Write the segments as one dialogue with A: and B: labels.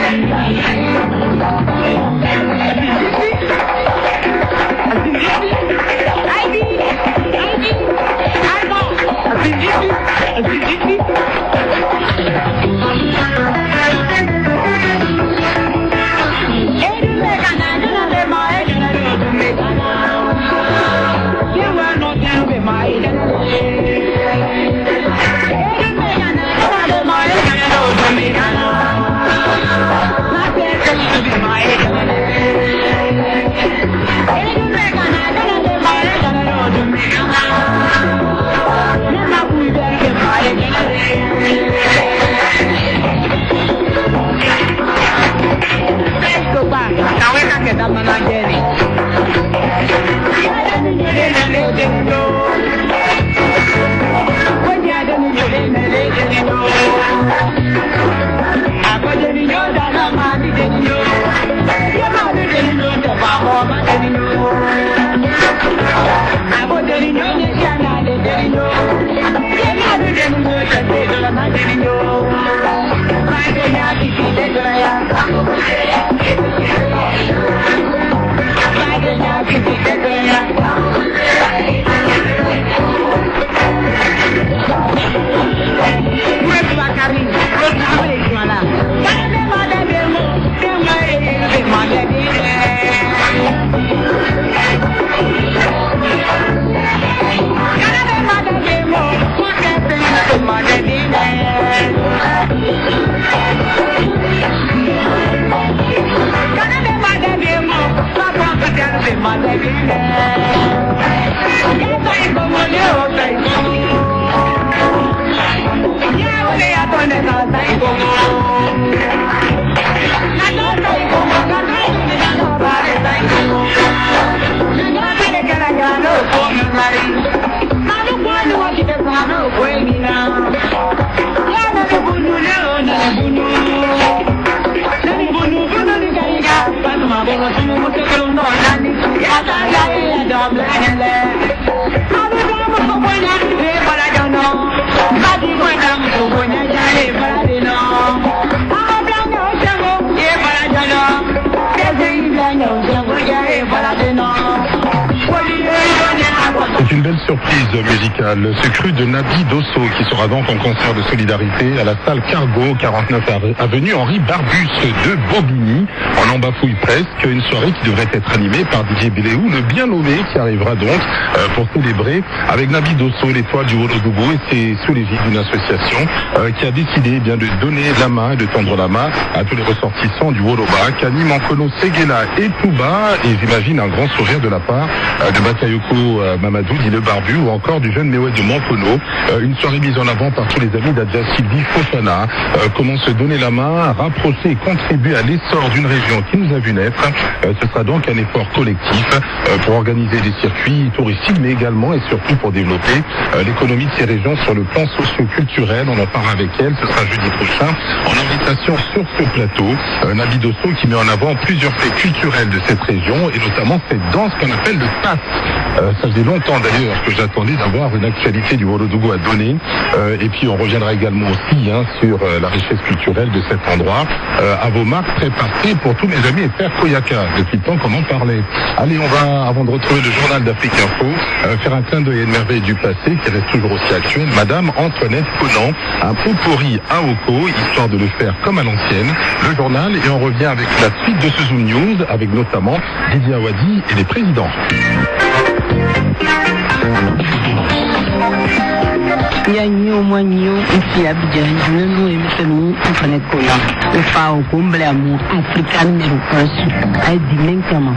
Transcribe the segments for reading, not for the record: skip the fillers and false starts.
A: C'est une belle surprise musicale, ce cru de Nabi Dosso qui sera donc en concert de solidarité à la salle Cargo, 49 avenue Henri Barbus de Bobigny. On en bafouille presque, une soirée qui devrait être animée par Didier Béléou, le bien nommé, qui arrivera donc pour célébrer avec Nabi Dosso l'étoile du Ourodougou, et c'est sous l'égide d'une association qui a décidé de donner la main et de tendre la main à tous les ressortissants du Woloba, Kani, Mankono, Séguéla et Touba, et j'imagine un grand sourire de la part de Bakayoko Mamadou, dit le Barbu, ou encore du jeune Méoué de Mankono. Une soirée mise en avant par tous les amis d'Adja Sylvie Fofana. Comment se donner la main, rapprocher et contribuer à l'essor d'une région qui nous a vu naître. Ce sera donc un effort collectif pour organiser des circuits touristiques, mais également et surtout pour développer l'économie de ces régions sur le plan socio-culturel. On en parlera avec elle, ce sera jeudi prochain, en invitation sur ce plateau. Nabi Dosso qui met en avant plusieurs faits culturels de cette région, et notamment cette danse qu'on appelle le tas. Ça faisait longtemps d'ailleurs que j'attendais d'avoir une actualité du Ourodougou à donner. Et puis on reviendra également aussi sur la richesse culturelle de cet endroit. À vos marques, préparées pour tous mes amis et frères Koyaka, depuis le temps qu'on en parlait. Allez, on va, avant de retrouver le journal d'Afrique Info, faire un clin d'œil à une merveille du passé qui reste toujours aussi actuelle. Madame Antoinette Conan, un pot-pourri à Oko, histoire de le faire comme à l'ancienne. Le journal, et on revient avec la suite de ce Zoom News, avec notamment Didier Awadi et les présidents.
B: Yanyo mwanyo ici Abidjan, nous émettons Antoinette Conan, le phare comble amour africain numéro 1 à Dimenkama.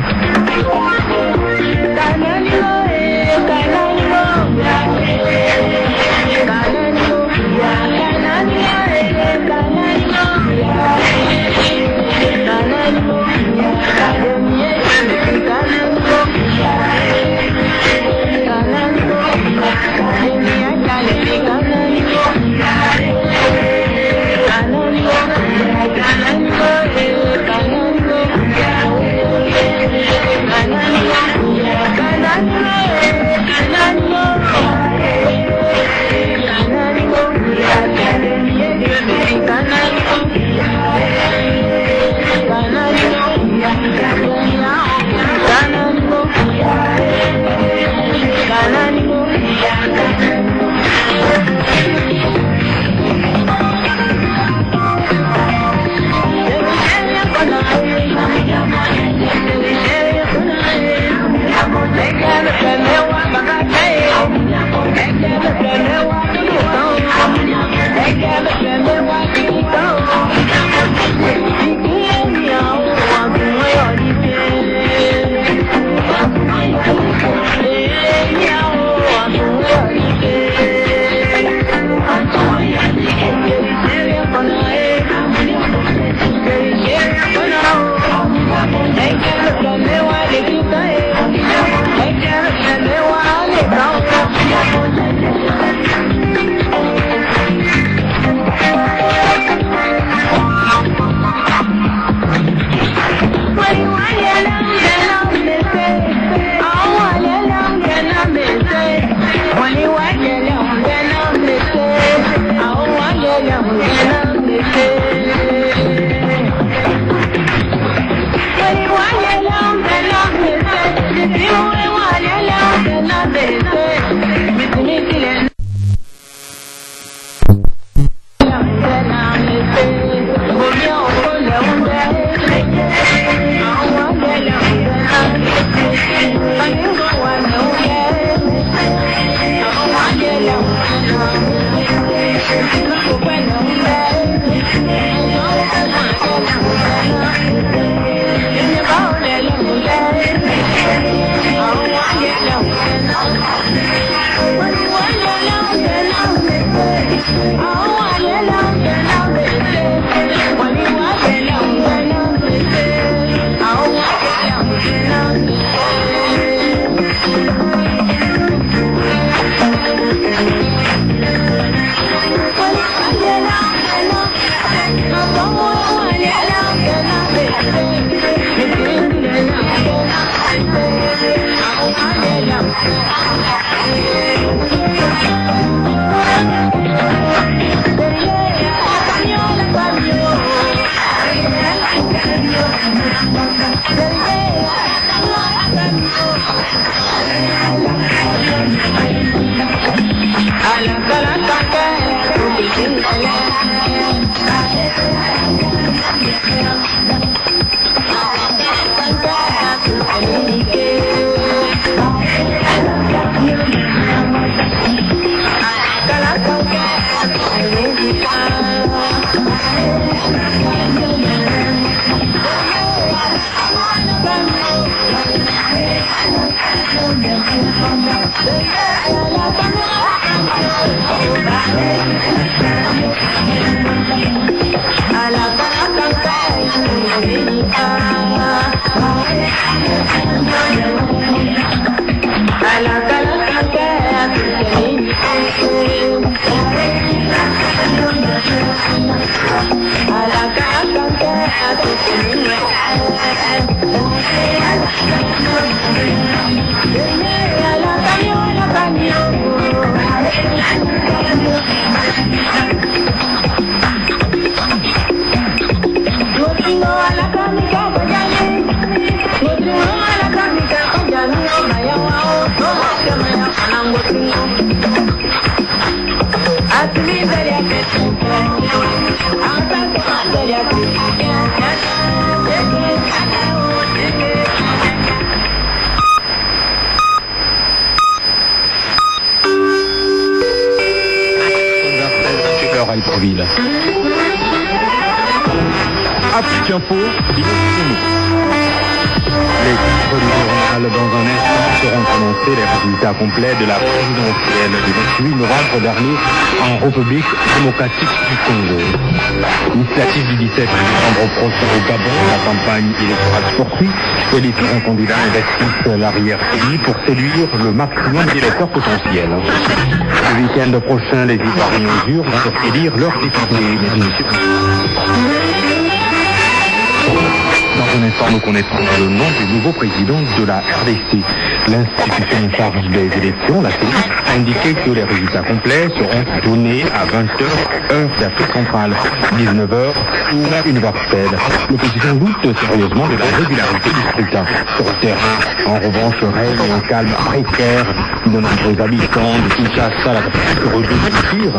C: Afrique Info, les titres du journal dans un instant seront annoncés les résultats complets de la présidentielle du 28 novembre dernier en République démocratique du Congo. Initiative du 17 décembre prochain au Gabon, la campagne électorale se poursuit et les différents candidats investissent l'arrière-pays pour séduire le maximum d'électeurs potentiels. Le week-end prochain, les Ivoiriens jurent pour élire leurs députés. Dans un instant, nous connaîtrons le nom du nouveau président de la RDC. L'institution en charge des élections, la CENI, a indiqué que les résultats complets seront donnés à 20h, heure d'Afrique centrale, 19h, heure universelle. L'opposition doute sérieusement de la régularité du scrutin. Sur le terrain, en revanche, règne un calme précaire. De nombreux habitants de Kinshasa, la capitale redoutent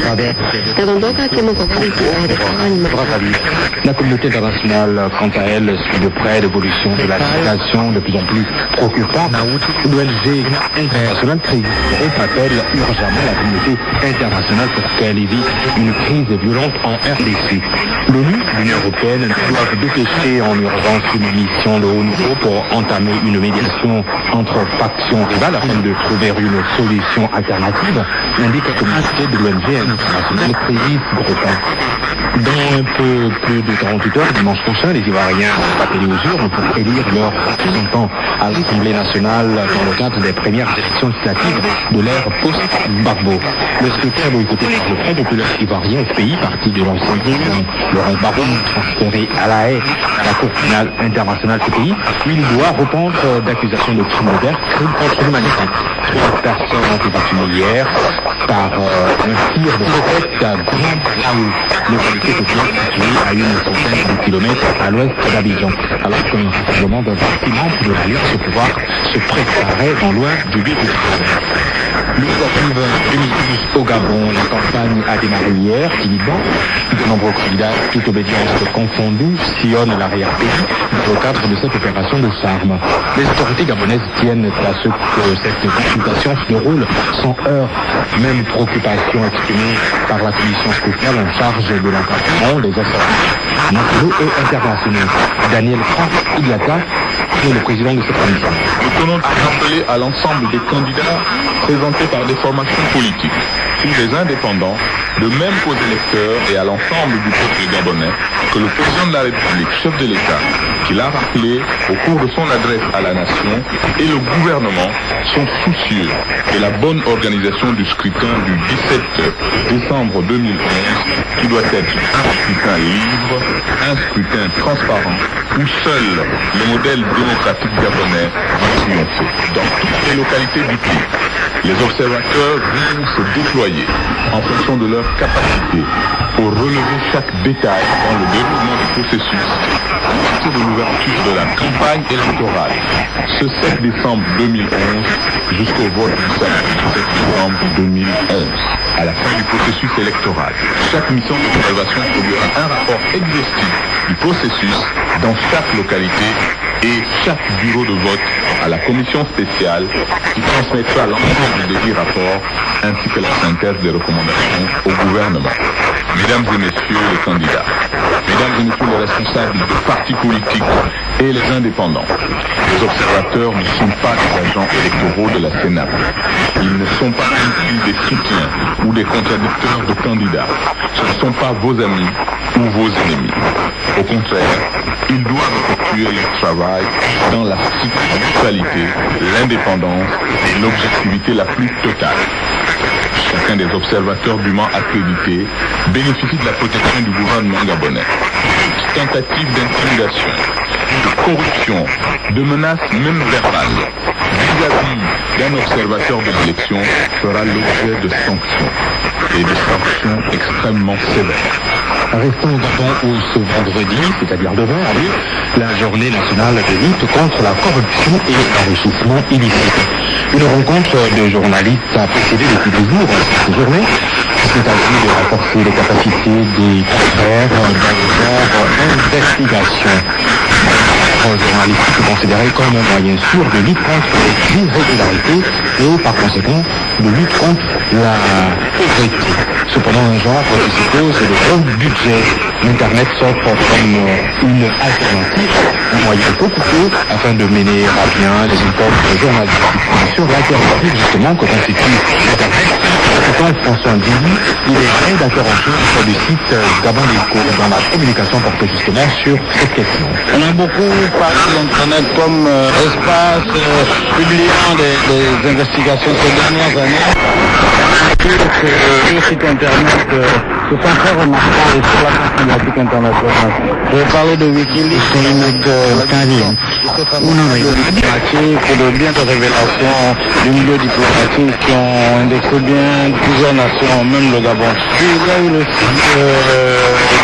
C: La communauté internationale, quant à elle, suit de près l'évolution de la situation de plus en plus préoccupante. L'ONG internationale appelle urgemment la communauté internationale pour qu'elle évite une crise violente en RDC. L'ONU, l'Union européenne, doivent dépêcher en urgence une mission de haut niveau pour entamer une médiation entre factions rivales afin de trouver une solution alternative, indique la communauté de l'ONG internationale Crédit Groupin. Dans un peu plus de 48 heures, dimanche prochain, les Ivoiriens vont appeler aux urnes pour élire leurs représentants à l'Assemblée nationale dans le cadre des premières élections législatives de l'ère post-Gbagbo. Le scrutin boycotté par le Front populaire ivoirien au pays, parti de l'ancien président Laurent Gbagbo, transféré à La Haye à la Cour pénale internationale du pays, il doit répondre d'accusations de crimes de guerre, crimes contre l'humanité. 3 personnes ont été tuées hier par un tir de roquette à Grand Laou, localité côtière située à une centaine de kilomètres à l'ouest d'Abidjan, alors qu'un rassemblement d'un parti membre de l'Alliance au pouvoir se préparait dans l'ouest du but du Législative 2012 au Gabon, la campagne a démarré hier, timidement. De nombreux candidats, toute obédience confondue, sillonnent l'arrière-pays dans le cadre de cette opération de charme. Les autorités gabonaises tiennent à ce que cette consultation se déroule sans heurts. Même préoccupation exprimée par la commission spéciale en charge de l'encadrement des affaires nationaux et internationaux. Daniel Franck Iliata est le président de cette commission.
D: Nous tenons à rappeler à l'ensemble des candidats présentés par des formations politiques, tous les indépendants, de même qu'aux électeurs et à l'ensemble du peuple gabonais, que le président de la République, chef de l'État, qui l'a rappelé au cours de son adresse à la nation, et le gouvernement sont soucieux de la bonne organisation du scrutin du 17 décembre 2011, qui doit être un scrutin libre, un scrutin transparent, où seul le modèle démocratique gabonais va triompher. Dans toutes les localités du pays, les observateurs vont se déployer en fonction de leur capacité pour relever chaque détail dans le déroulement du processus à partir de l'ouverture de la campagne électorale ce 7 décembre 2011 jusqu'au vote du samedi 7 novembre 2011. À la fin du processus électoral, chaque mission d'observation produira un rapport exhaustif du processus dans chaque localité et chaque bureau de vote à la commission spéciale qui transmettra l'ensemble des 10 rapports ainsi que la synthèse des recommandations au gouvernement. Mesdames et messieurs les candidats, mesdames et messieurs les responsables de partis politiques et les indépendants, les observateurs ne sont pas des agents électoraux de la Sénat. Ils ne sont pas non plus des soutiens ou des contradicteurs de candidats. Ce ne sont pas vos amis ou vos ennemis. Au contraire, ils doivent effectuer leur travail dans la stricte neutralité, l'indépendance et l'objectivité la plus totale. Chacun des observateurs dûment accrédités bénéficie de la protection du gouvernement gabonais. tentatives d'intimidation, de corruption, de menaces même verbales vis-à-vis d'un observateur de l'élection fera l'objet de sanctions, et de sanctions extrêmement sévères.
C: Restons au Gabon où ce vendredi, c'est-à-dire demain, a lieu la journée nationale de lutte contre la corruption et l'enrichissement illicite. Une rencontre de journalistes a précédé depuis 2 jours cette journée. Il s'agit de renforcer les capacités des confrères dans leur investigation. Le journalisme est considéré comme un moyen sûr de lutte contre les irrégularités et par conséquent de lutte contre la pauvreté. Cependant, un genre qui se pose est le gros budget. L'Internet s'offre comme une alternative, un moyen peu coûteux afin de mener à bien les efforts journalistiques. Sur l'alternative justement que constitue l'Internet, selon François Ndidi, il est rédacteur en chef du site Gabon Eco dans la communication portée justement sur cette question.
E: On a beaucoup parlé de l'Internet comme espace publiant des investigations ces dernières années. Le site Internet se sont très remarquables sur la problématique internationale. Je vais parler de Wikileaks, de bien de révélations du milieu diplomatique qui ont indexé bien plusieurs nations, même le Gabon. Puis il y a eu le site